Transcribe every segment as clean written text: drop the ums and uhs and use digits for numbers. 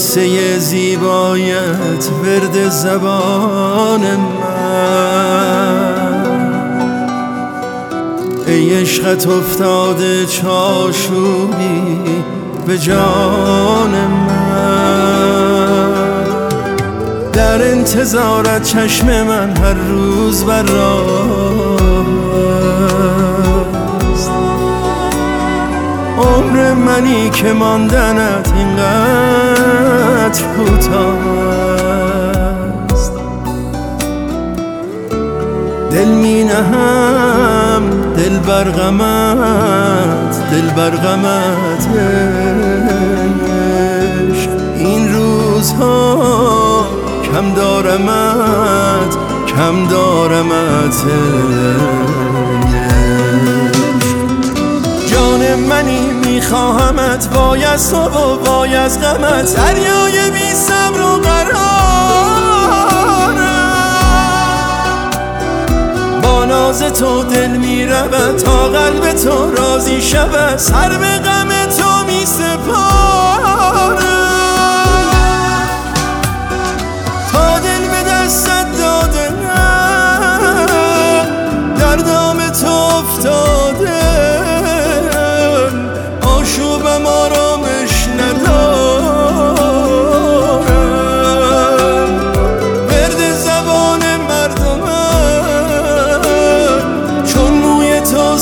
قصه زیبایت ورد زبان من، ای عشقت افتاده چاشوبی به جان من. در انتظارت چشم من هر روز بر راست، عمر منی که ماندنت اینقدر کوتاست. دل می نهم دل بر غمت، دل بر غمت عشق. این روزها کم دارمت، کم دارمت جان منی میخواهمت، وای از تو و وای از غمت، دریای بی صبر و قرارم. با ناز تو دل میرود تا قلب تو راضی شود، سر به غم تو میسپارم. تا دل به دستت دادم در دام تو افتاده، آشوبم آرامش ندارم. ورد زبان مردمم چون موی تو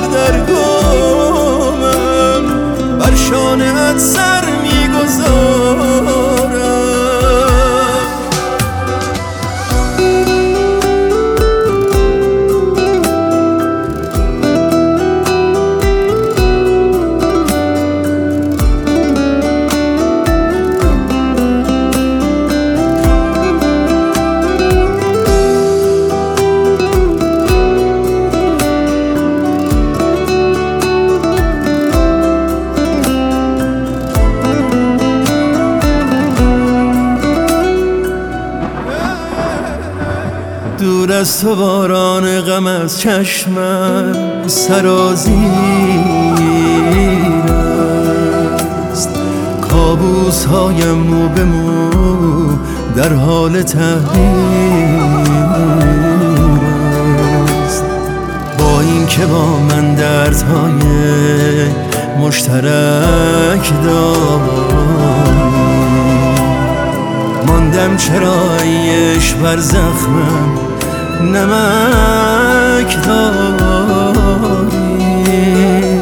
سردرگمم، بر شانه‌ات سر میگذارم. دور از تو باران غم از چشمم سرازیر است، کابوس هایم مو به مو در حال تحریر است. با این که با من دردهای مشترک داری، ماندم چرا ایش بر زخمم نمک داری.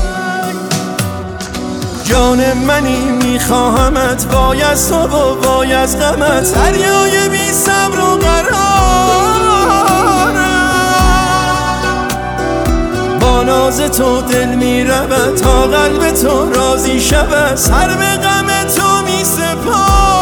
جان منی میخواهمت، وای از تو و وای از غمت، دریای بی صبر و قرارم. با ناز تو دل میرود تا قلب تو راضی شود، سر به غم تو میسپارم.